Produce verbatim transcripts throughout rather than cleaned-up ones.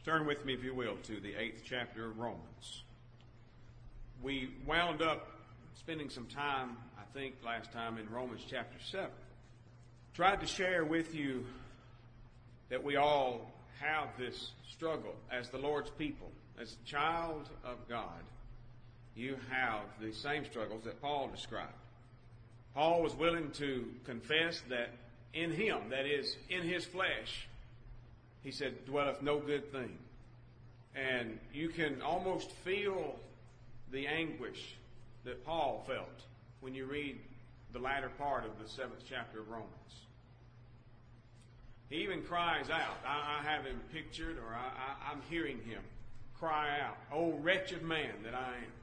Turn with me, if you will, to the eighth chapter of Romans. We wound up spending some time, I think, last time in Romans chapter seven. Tried to share with you that we all have this struggle as the Lord's people. As a child of God, you have the same struggles that Paul described. Paul was willing to confess that in him, that is, in his flesh, he said, dwelleth no good thing. And you can almost feel the anguish that Paul felt when you read the latter part of the seventh chapter of Romans. He even cries out. I, I have him pictured, or I, I, I'm hearing him cry out, "O wretched man that I am."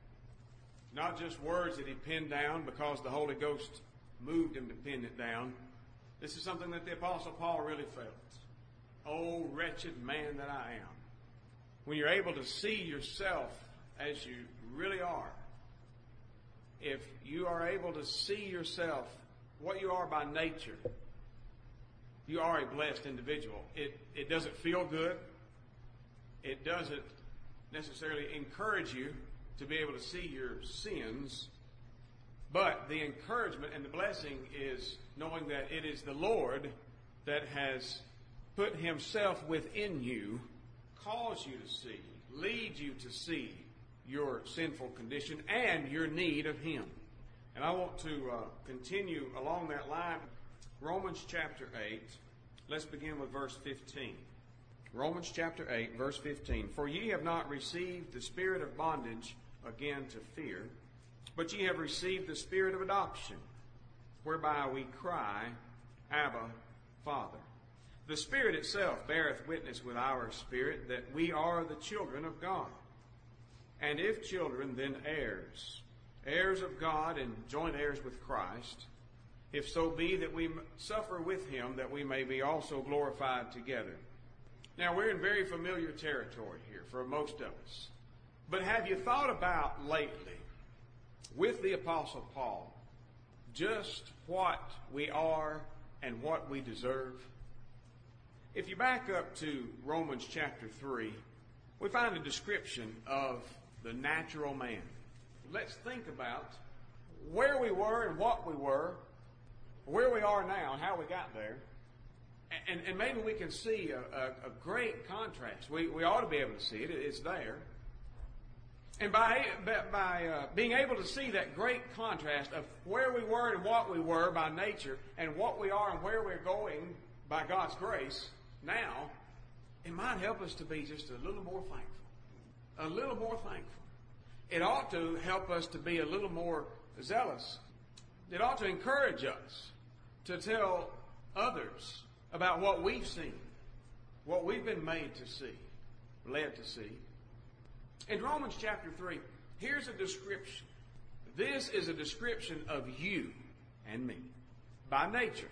Not just words that he penned down because the Holy Ghost moved him to pen it down. This is something that the Apostle Paul really felt. "O wretched man that I am." When you're able to see yourself as you really are, if you are able to see yourself what you are by nature, you are a blessed individual. It, it doesn't feel good. It doesn't necessarily encourage you to be able to see your sins. But the encouragement and the blessing is knowing that it is the Lord that has put himself within you, cause you to see, lead you to see your sinful condition and your need of him. And I want to uh, continue along that line. Romans chapter eight, let's begin with verse fifteen. Romans chapter eight, verse fifteen. "For ye have not received the spirit of bondage again to fear, but ye have received the spirit of adoption, whereby we cry, Abba, Father. The Spirit itself beareth witness with our spirit that we are the children of God. And if children, then heirs, heirs of God and joint heirs with Christ, if so be that we suffer with him, that we may be also glorified together." Now, we're in very familiar territory here for most of us. But have you thought about lately, with the Apostle Paul, just what we are and what we deserve? If you back up to Romans chapter three, we find a description of the natural man. Let's think about where we were and what we were, where we are now and how we got there. And, and maybe we can see a, a, a great contrast. We, we ought to be able to see it. It's there. And by, by uh, being able to see that great contrast of where we were and what we were by nature and what we are and where we're going by God's grace now, it might help us to be just a little more thankful. A little more thankful. It ought to help us to be a little more zealous. It ought to encourage us to tell others about what we've seen, what we've been made to see, led to see. In Romans chapter three, here's a description. This is a description of you and me by nature.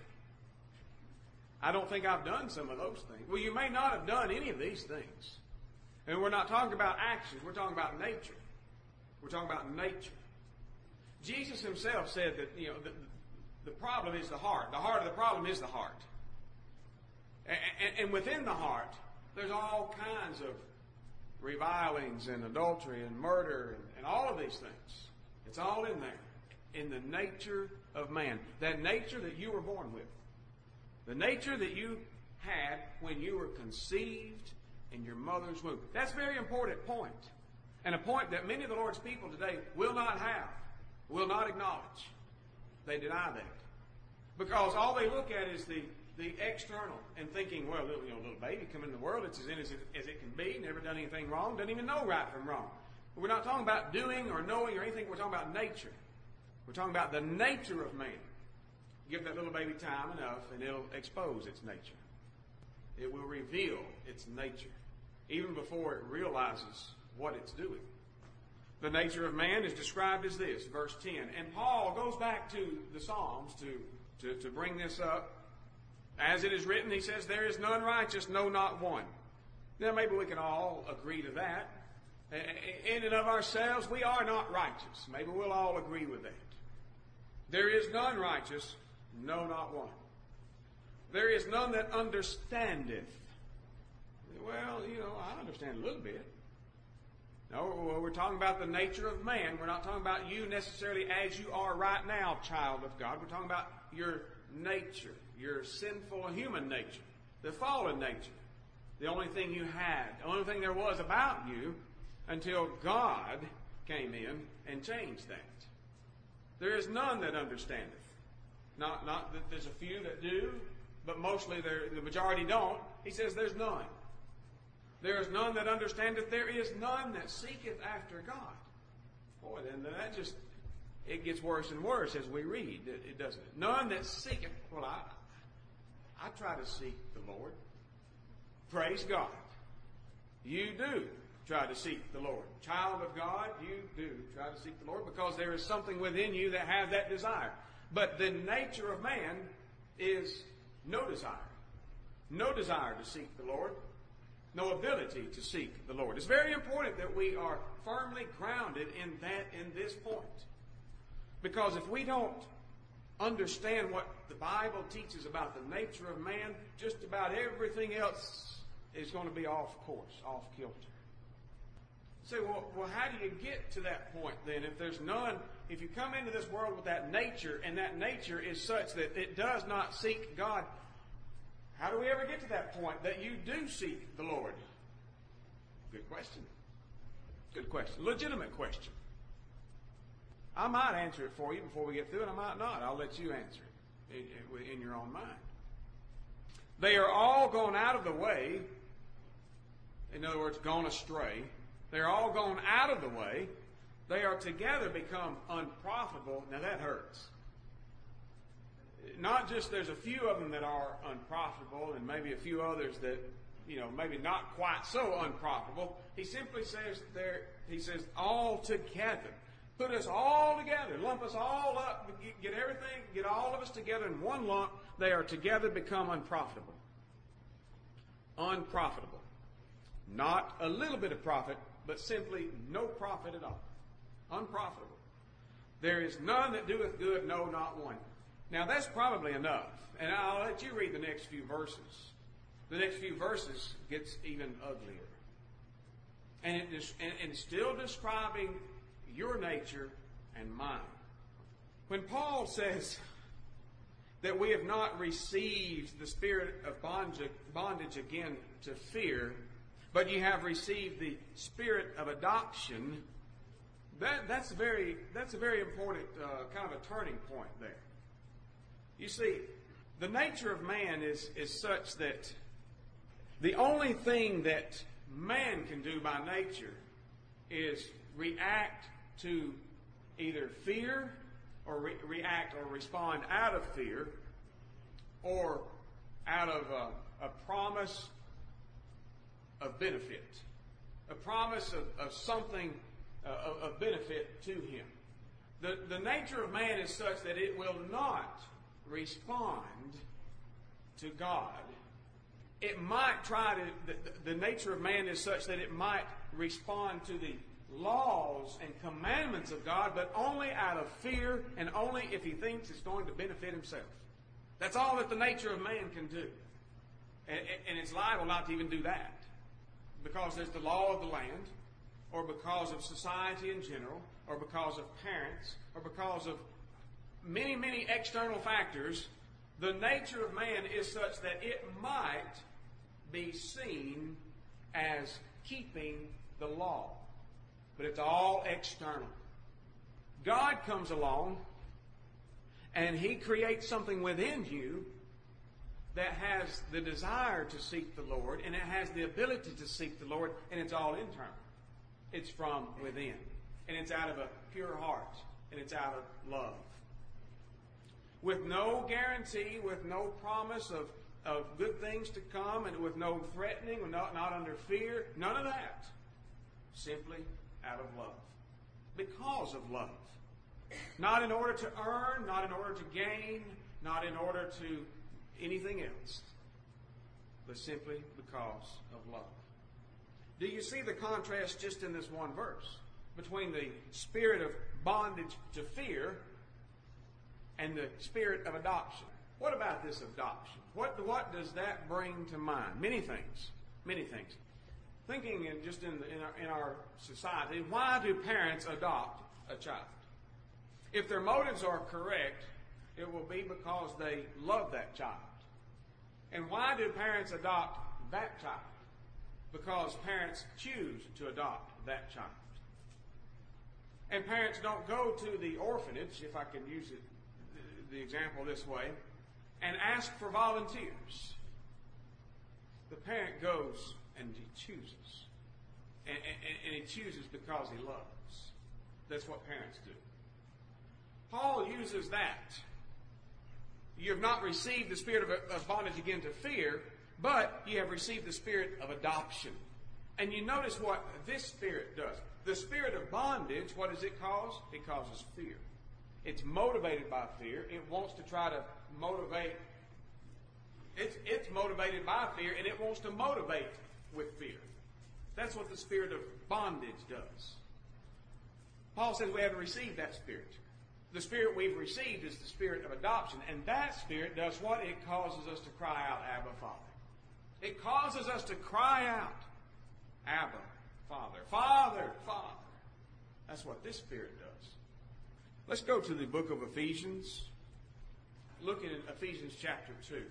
I don't think I've done some of those things. Well, you may not have done any of these things. And we're not talking about actions. We're talking about nature. We're talking about nature. Jesus himself said that, you know, the, the problem is the heart. The heart of the problem is the heart. And, and, and within the heart, there's all kinds of revilings and adultery and murder and, and all of these things. It's all in there. In the nature of man. That nature that you were born with. The nature that you had when you were conceived in your mother's womb. That's a very important point. And a point that many of the Lord's people today will not have, will not acknowledge. They deny that. Because all they look at is the, the external and thinking, well, little, you know, little baby come into the world, it's as innocent as it can be, never done anything wrong, doesn't even know right from wrong. But we're not talking about doing or knowing or anything. We're talking about nature. We're talking about the nature of man. Give that little baby time enough and it'll expose its nature. It will reveal its nature even before it realizes what it's doing. The nature of man is described as this, verse ten. And Paul goes back to the Psalms to, to, to bring this up. As it is written, he says, there is none righteous, no, not one. Now maybe we can all agree to that. In and of ourselves, we are not righteous. Maybe we'll all agree with that. There is none righteous, no, not one. There is none that understandeth. Well, you know, understand a little bit. No, we're talking about the nature of man. We're not talking about you necessarily as you are right now, child of God. We're talking about your nature, your sinful human nature, the fallen nature. The only thing you had, the only thing there was about you until God came in and changed that. There is none that understandeth. Not, not that there's a few that do, but mostly the majority don't. He says there's none. There is none that understandeth. There is none that seeketh after God. Boy, then that just, it gets worse and worse as we read. It, it doesn't. None that seeketh. Well, I, I try to seek the Lord. Praise God. You do try to seek the Lord. Child of God, you do try to seek the Lord because there is something within you that has that desire. But the nature of man is no desire. No desire to seek the Lord. No ability to seek the Lord. It's very important that we are firmly grounded in that, in this point. Because if we don't understand what the Bible teaches about the nature of man, just about everything else is going to be off course, off kilter. Say, well, well, how do you get to that point then? If there's none, if you come into this world with that nature, and that nature is such that it does not seek God, how do we ever get to that point that you do seek the Lord? Good question. Good question. Legitimate question. I might answer it for you before we get through, and I might not. I'll let you answer it in, in your own mind. They are all gone out of the way. In other words, gone astray. They're all gone out of the way. They are together become unprofitable. Now that hurts. Not just there's a few of them that are unprofitable and maybe a few others that, you know, maybe not quite so unprofitable. He simply says there, he says all together. Put us all together. Lump us all up. Get everything, get all of us together in one lump. They are together become unprofitable. Unprofitable. Not a little bit of profit, but simply no profit at all. Unprofitable. There is none that doeth good, no, not one. Now that's probably enough. And I'll let you read the next few verses. The next few verses gets even uglier. And it is and, and still describing your nature and mine. When Paul says that we have not received the spirit of bondage, bondage again to fear, but you have received the spirit of adoption, that, that's, very, that's a very important uh, kind of a turning point there. You see, the nature of man is, is such that the only thing that man can do by nature is react to either fear or re- react or respond out of fear or out of a, a promise of benefit, a promise of, of something uh, of, of benefit to him. The, the nature of man is such that it will not respond to God. It might try to, the, the nature of man is such that it might respond to the laws and commandments of God, but only out of fear and only if he thinks it's going to benefit himself. That's all that the nature of man can do. And, and it's liable not to even do that. Because there's the law of the land, or because of society in general, or because of parents, or because of many, many external factors, the nature of man is such that it might be seen as keeping the law. But it's all external. God comes along and he creates something within you that has the desire to seek the Lord, and it has the ability to seek the Lord, and it's all internal. It's from within. And it's out of a pure heart, and it's out of love. With no guarantee, with no promise of, of good things to come, and with no threatening, not, not under fear, none of that. Simply out of love. Because of love. Not in order to earn, not in order to gain, not in order to anything else, but simply because of love. Do you see the contrast just in this one verse between the spirit of bondage to fear and the spirit of adoption? What about this adoption? What, what does that bring to mind? Many things. Many things. thinking in just in, in, our, in our society, why do parents adopt a child? If their motives are correct, it will be because they love that child. And why do parents adopt that child? Because parents choose to adopt that child. And parents don't go to the orphanage, if I can use it, the example this way, and ask for volunteers. The parent goes and he chooses. And, and, and he chooses because he loves. That's what parents do. Paul uses that. You have not received the spirit of, of bondage again to fear, but you have received the spirit of adoption. And you notice what this spirit does. The spirit of bondage, what does it cause? It causes fear. It's motivated by fear. It wants to try to motivate. It's, it's motivated by fear, and it wants to motivate with fear. That's what the spirit of bondage does. Paul says we haven't received that spirit. The spirit we've received is the spirit of adoption, and that spirit does what? It causes us to cry out, Abba, Father. It causes us to cry out, Abba, Father. Father, Father. That's what this spirit does. Let's go to the book of Ephesians. Look at Ephesians chapter two.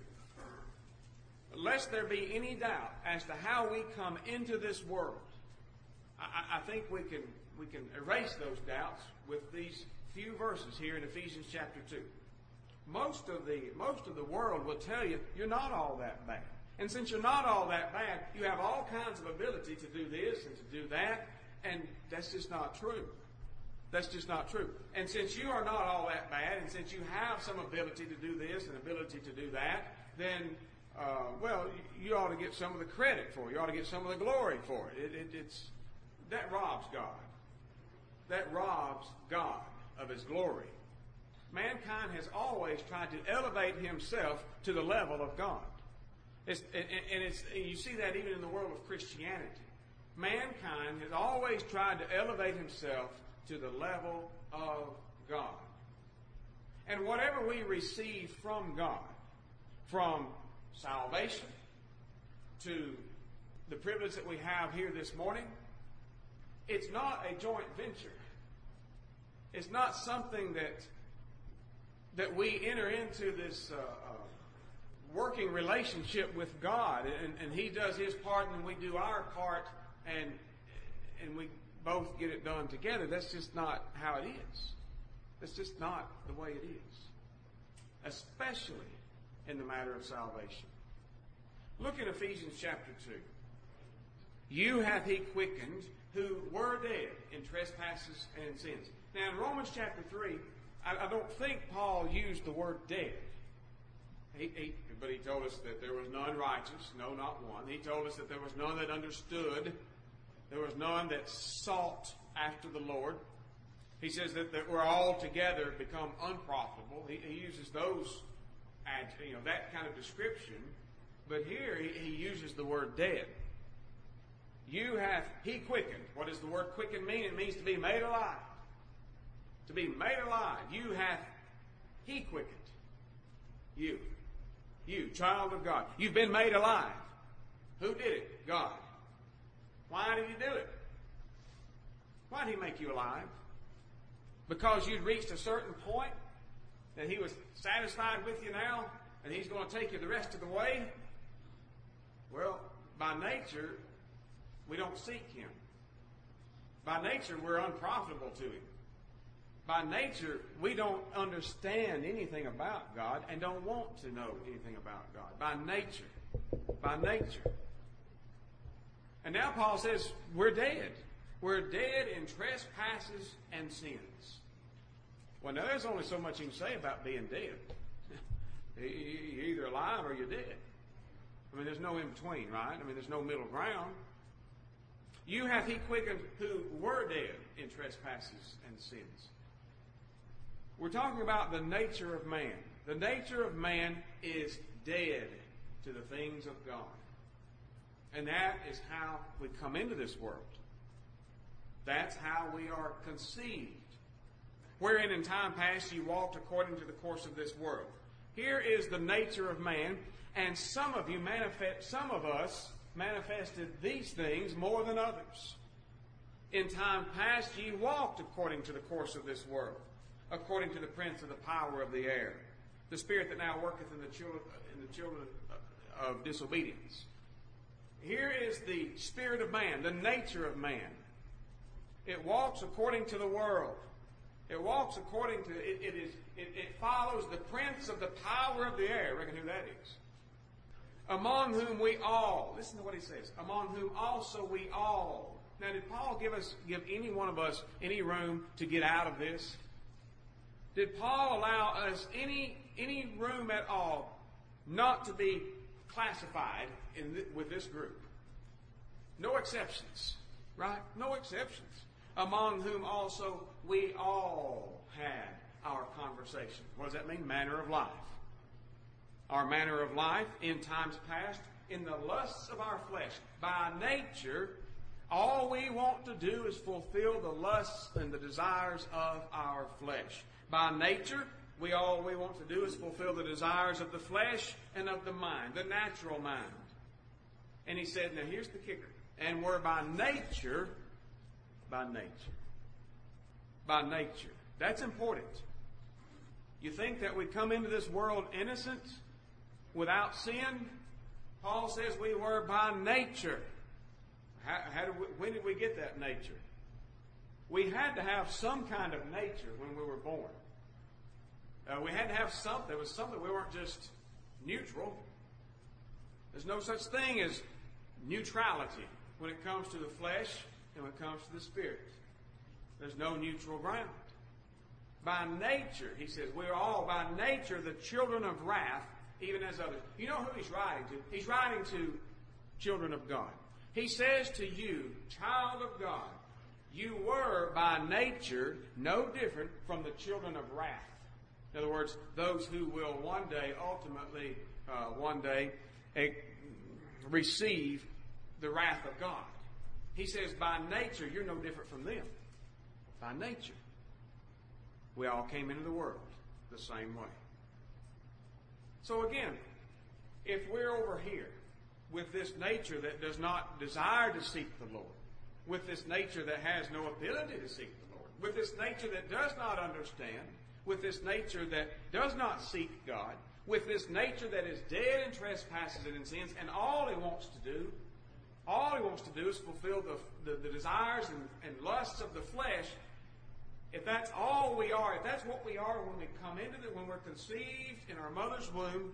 Lest there be any doubt as to how we come into this world, I, I think we can we can erase those doubts with these few verses here in Ephesians chapter two. Most of the most of the world will tell you you're not all that bad. And since you're not all that bad, you have all kinds of ability to do this and to do that, and that's just not true. That's just not true. And since you are not all that bad, and since you have some ability to do this and ability to do that, then, uh, well, you, you ought to get some of the credit for it. You ought to get some of the glory for it. It, it it's, that robs God. That robs God of His glory. Mankind has always tried to elevate himself to the level of God. It's, and, and it's, you see that even in the world of Christianity. Mankind has always tried to elevate himself to the level of God. And whatever we receive from God, from salvation to the privilege that we have here this morning, it's not a joint venture. It's not something that that we enter into this uh, uh, working relationship with God, and, and He does His part and we do our part, and and we both get it done together. That's just not how it is. That's just not the way it is, especially in the matter of salvation. Look at Ephesians chapter two. You hath He quickened who were dead in trespasses and sins. Now in Romans chapter three, I, I don't think Paul used the word dead. He, he, but he told us that there was none righteous, no, not one. He told us that there was none that understood. There was none that sought after the Lord. He says that, that we're all together become unprofitable. He, he uses those, you know, that kind of description. But here he, he uses the word dead. You hath He quickened. What does the word quicken mean? It means to be made alive. To be made alive. You hath He quickened. You. You, child of God. You've been made alive. Who did it? God. Why did He do it? Why did He make you alive? Because you'd reached a certain point that He was satisfied with you now and He's going to take you the rest of the way? Well, by nature, we don't seek Him. By nature, we're unprofitable to Him. By nature, we don't understand anything about God and don't want to know anything about God. By nature. By nature. And now Paul says we're dead. We're dead in trespasses and sins. Well, now there's only so much you can say about being dead. You're either alive or you're dead. I mean, there's no in between, right? I mean, there's no middle ground. You hath He quickened who were dead in trespasses and sins. We're talking about the nature of man. The nature of man is dead to the things of God. And that is how we come into this world. That's how we are conceived. Wherein in time past you walked according to the course of this world. Here is the nature of man, and some of you manifest, some of us manifested these things more than others. In time past ye walked according to the course of this world, according to the prince of the power of the air, the spirit that now worketh in the children, in the children of disobedience. Here is the spirit of man, the nature of man. It walks according to the world. It walks according to, it, it is, it, it follows the prince of the power of the air. Reckon who that is. Among whom we all, listen to what he says, among whom also we all. Now, did Paul give us, give any one of us any room to get out of this? Did Paul allow us any, any room at all not to be classified in th- with this group? No exceptions, right? No exceptions. Among whom also we all had our conversation. What does that mean? Manner of life. Our manner of life in times past, in the lusts of our flesh. By nature, all we want to do is fulfill the lusts and the desires of our flesh. By nature, we all we want to do is fulfill the desires of the flesh and of the mind, the natural mind. And he said, now here's the kicker. And we're by nature, by nature, by nature. That's important. You think that we come into this world innocent, without sin? Paul says we were by nature. How, how did we, when did we get that nature? We had to have some kind of nature when we were born. Uh, we had to have something. There was something. We weren't just neutral. There's no such thing as neutrality when it comes to the flesh and when it comes to the spirit. There's no neutral ground. By nature, he says, we're all by nature the children of wrath, even as others. You know who he's writing to? He's writing to children of God. He says to you, child of God, you were by nature no different from the children of wrath. In other words, those who will one day, ultimately, uh, one day, uh, receive the wrath of God. He says, by nature, you're no different from them. By nature. We all came into the world the same way. So again, if we're over here with this nature that does not desire to seek the Lord, with this nature that has no ability to seek the Lord, with this nature that does not understand, with this nature that does not seek God, with this nature that is dead in trespasses and in sins, and all he wants to do, all he wants to do is fulfill the, the, the desires and, and lusts of the flesh. If that's all we are, if that's what we are when we come into it, when we're conceived in our mother's womb,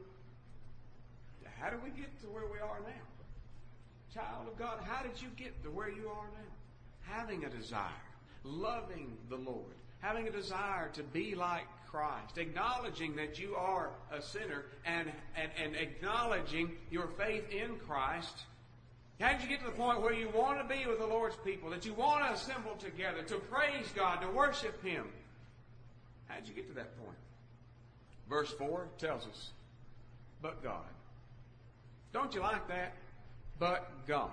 how do we get to where we are now? Child of God, how did you get to where you are now? Having a desire, loving the Lord, having a desire to be like Christ, acknowledging that you are a sinner and, and, and acknowledging your faith in Christ. How did you get to the point where you want to be with the Lord's people, that you want to assemble together, to praise God, to worship Him? How did you get to that point? Verse four tells us, but God. Don't you like that? But God.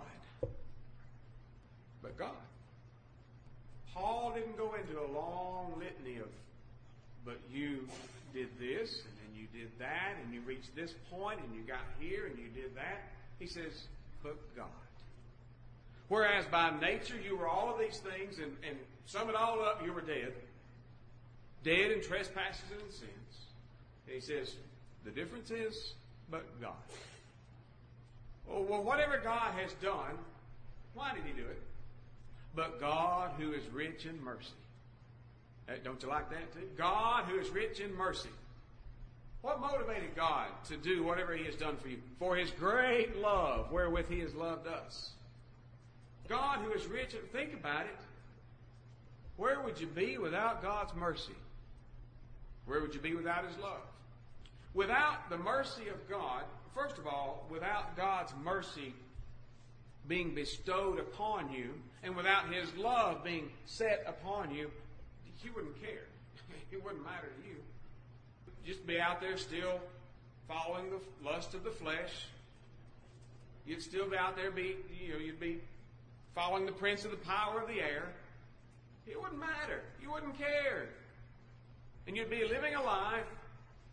But God. Paul didn't go into a long litany of, but you did this, and then you did that, and you reached this point, and you got here, and you did that. He says, but God. Whereas by nature you were all of these things, and, and sum it all up, you were dead. Dead in trespasses and sins. And he says, the difference is, but God. Oh, well, whatever God has done, why did He do it? But God who is rich in mercy. Don't you like that too? God who is rich in mercy. What motivated God to do whatever He has done for you? For His great love wherewith He has loved us. God who is rich, think about it. Where would you be without God's mercy? Where would you be without His love? Without the mercy of God, first of all, without God's mercy being bestowed upon you, and without His love being set upon you, you wouldn't care. It wouldn't matter to you. Just be out there still following the lust of the flesh. You'd still be out there, be you know, you'd be following the prince of the power of the air. It wouldn't matter. You wouldn't care. And you'd be living a life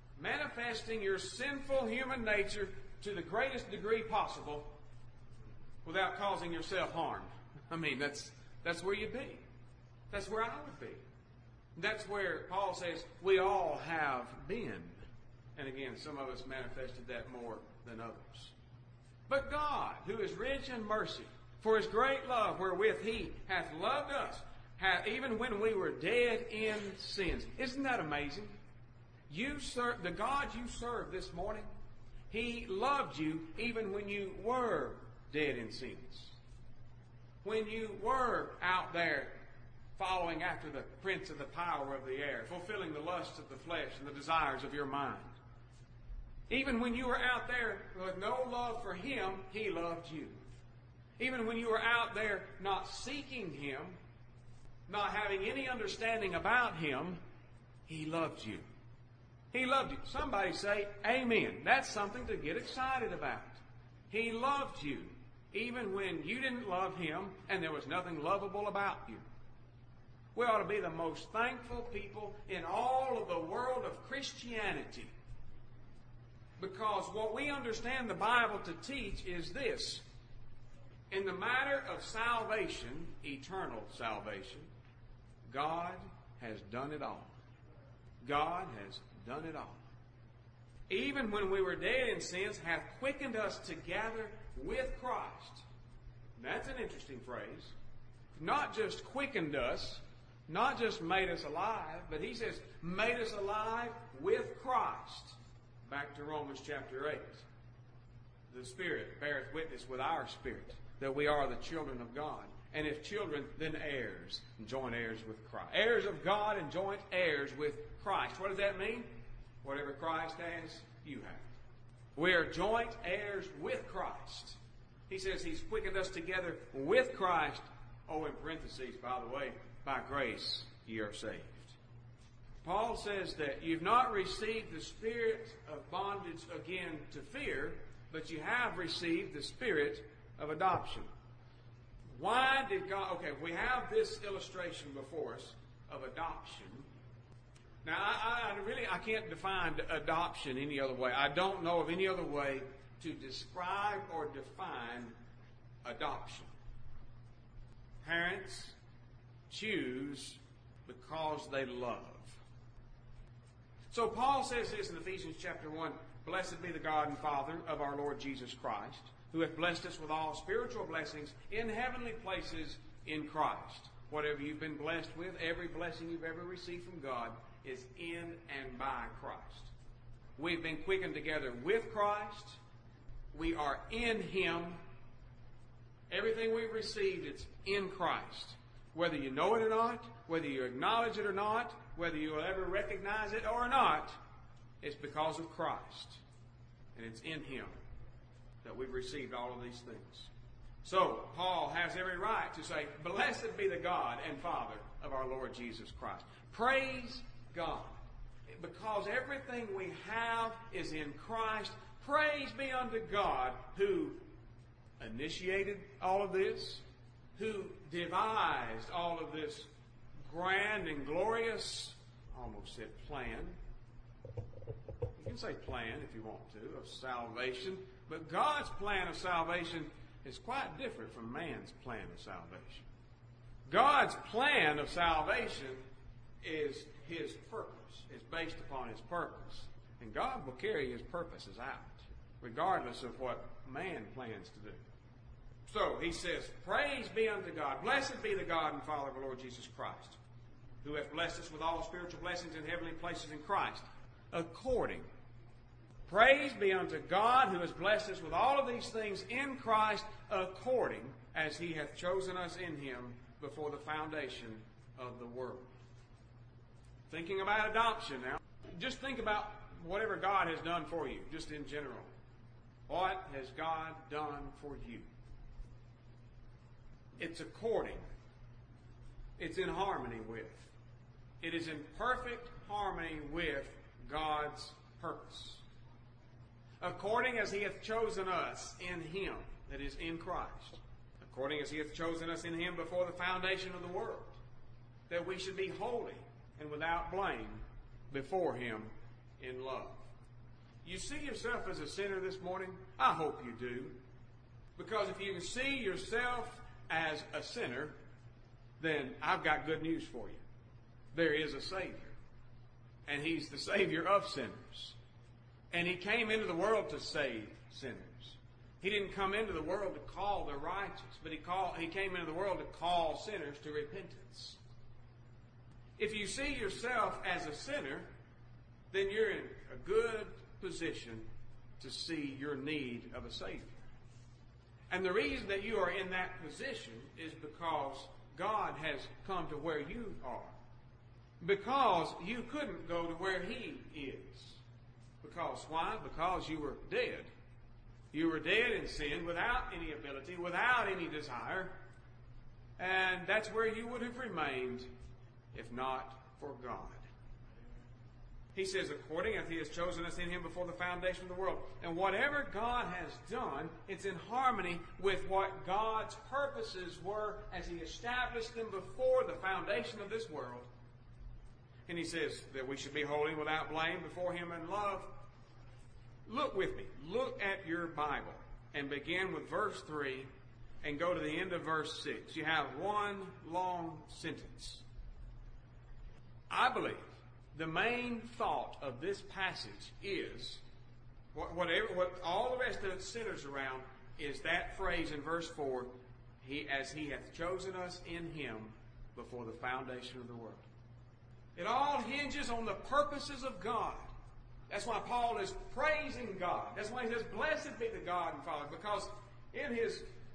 manifesting your sinful human nature to the greatest degree possible, without causing yourself harm. I mean, that's that's where you'd be. That's where I would be. That's where Paul says we all have been. And again, some of us manifested that more than others. But God, who is rich in mercy, for His great love wherewith He hath loved us, hath, even when we were dead in sins. Isn't that amazing? You serve the God you serve this morning. He loved you even when you were dead in sins. When you were out there following after the prince of the power of the air, fulfilling the lusts of the flesh and the desires of your mind. Even when you were out there with no love for Him, He loved you. Even when you were out there not seeking Him, not having any understanding about Him, He loved you. He loved you. Somebody say, amen. That's something to get excited about. He loved you, even when you didn't love Him and there was nothing lovable about you. We ought to be the most thankful people in all of the world of Christianity. Because what we understand the Bible to teach is this. In the matter of salvation, eternal salvation, God has done it all. God has done it all. Even when we were dead in sins, hath quickened us together with Christ. That's an interesting phrase. Not just quickened us, not just made us alive, but he says, made us alive with Christ. Back to Romans chapter eight. The Spirit beareth witness with our spirit that we are the children of God. And if children, then heirs, and joint heirs with Christ. Heirs of God and joint heirs with Christ. What does that mean? Whatever Christ has, you have. We are joint heirs with Christ. He says He's quickened us together with Christ. Oh, in parentheses, by the way, by grace ye are saved. Paul says that you've not received the spirit of bondage again to fear, but you have received the spirit of adoption. Why did God... Okay, we have this illustration before us of adoption. Now, I, I really I can't define adoption any other way. I don't know of any other way to describe or define adoption. Parents choose because they love. So Paul says this in Ephesians chapter one, blessed be the God and Father of our Lord Jesus Christ, who hath blessed us with all spiritual blessings in heavenly places in Christ. Whatever you've been blessed with, every blessing you've ever received from God is in and by Christ. We've been quickened together with Christ. We are in Him. Everything we've received, it's in Christ. Whether you know it or not, whether you acknowledge it or not, whether you will ever recognize it or not, it's because of Christ. And it's in Him that we've received all of these things. So, Paul has every right to say, blessed be the God and Father of our Lord Jesus Christ. Praise God. Because everything we have is in Christ. Praise be unto God who initiated all of this, who devised all of this grand and glorious, I almost said plan. You can say plan if you want to, of salvation. But God's plan of salvation is quite different from man's plan of salvation. God's plan of salvation is His purpose. It's based upon His purpose. And God will carry His purposes out, regardless of what man plans to do. So, he says, praise be unto God. Blessed be the God and Father of our Lord Jesus Christ, who hath blessed us with all spiritual blessings in heavenly places in Christ, according. Praise be unto God, who has blessed us with all of these things in Christ, according as He hath chosen us in Him before the foundation of the world. Thinking about adoption now, just think about whatever God has done for you, just in general. What has God done for you? It's according. It's in harmony with. It is in perfect harmony with God's purpose. According as He hath chosen us in Him, that is, in Christ. According as He hath chosen us in Him before the foundation of the world, that we should be holy and without blame before Him in love. You see yourself as a sinner this morning? I hope you do. Because if you can see yourself as a sinner, then I've got good news for you. There is a Savior. And He's the Savior of sinners. And He came into the world to save sinners. He didn't come into the world to call the righteous, but He called, He came into the world to call sinners to repentance. If you see yourself as a sinner, then you're in a good position to see your need of a Savior. And the reason that you are in that position is because God has come to where you are. Because you couldn't go to where He is. Because why? Because you were dead. You were dead in sin without any ability, without any desire. And that's where you would have remained if not for God. He says, according as He has chosen us in Him before the foundation of the world. And whatever God has done, it's in harmony with what God's purposes were as He established them before the foundation of this world. And He says that we should be holy without blame before Him in love. Look with me. Look at your Bible and begin with verse three and go to the end of verse six. You have one long sentence. I believe the main thought of this passage is, whatever, what all the rest of it centers around is that phrase in verse four, He, as He hath chosen us in Him before the foundation of the world. It all hinges on the purposes of God. That's why Paul is praising God. That's why he says, blessed be the God and Father, because in His,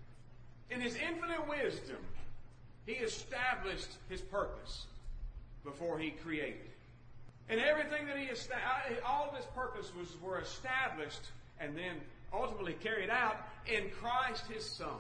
in His infinite wisdom, He established His purpose before He created. And everything that He established, all of His purpose was were established and then ultimately carried out in Christ His Son.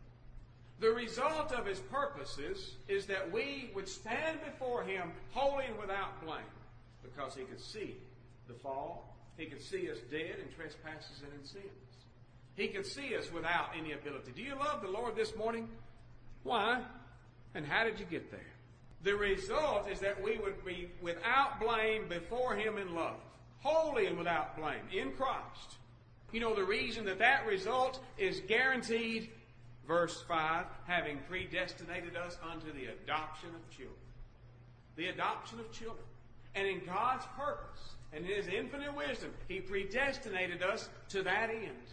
The result of His purposes is that we would stand before Him holy and without blame, because He could see the fall. He could see us dead in trespasses and in sins. He could see us without any ability. Do you love the Lord this morning? Why? And how did you get there? The result is that we would be without blame before Him in love. Holy and without blame in Christ. You know the reason that that result is guaranteed? Verse five, having predestinated us unto the adoption of children. The adoption of children. And in God's purpose and in His infinite wisdom, He predestinated us to that end.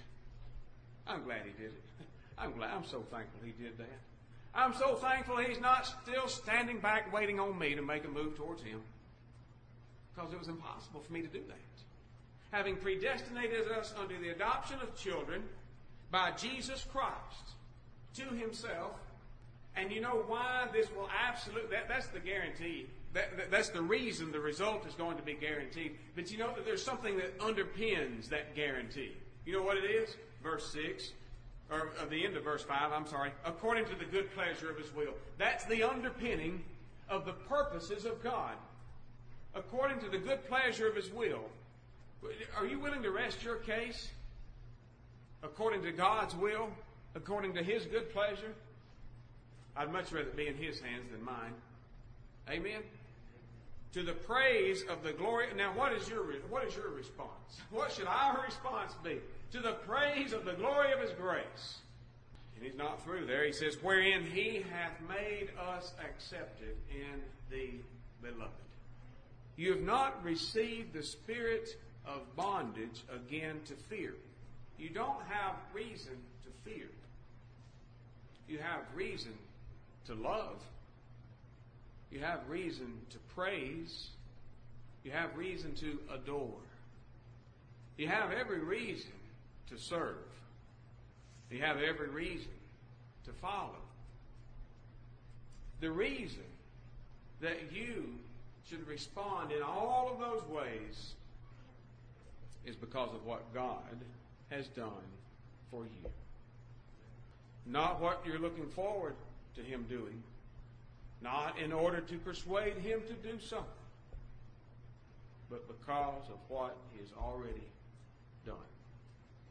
I'm glad He did it. I'm glad. I'm so thankful He did that. I'm so thankful He's not still standing back waiting on me to make a move towards Him, because it was impossible for me to do that. Having predestinated us unto the adoption of children by Jesus Christ to Himself. And you know why this will absolutely, that, that's the guarantee. That, that, that's the reason the result is going to be guaranteed. But you know that there's something that underpins that guarantee. You know what it is? Verse six. Or at the end of verse five, I'm sorry, according to the good pleasure of His will. That's the underpinning of the purposes of God. According to the good pleasure of His will. Are you willing to rest your case according to God's will? According to His good pleasure? I'd much rather be in His hands than mine. Amen? To the praise of the glory. Now, what is your what is your response? What should our response be? To the praise of the glory of His grace. And He's not through there. He says, wherein He hath made us accepted in the beloved. You have not received the spirit of bondage again to fear. You don't have reason to fear. You have reason to love. You have reason to praise. You have reason to adore. You have every reason to serve. You have every reason to follow. The reason that you should respond in all of those ways is because of what God has done for you. Not what you're looking forward to Him doing. Not in order to persuade Him to do something. But because of what He has already done.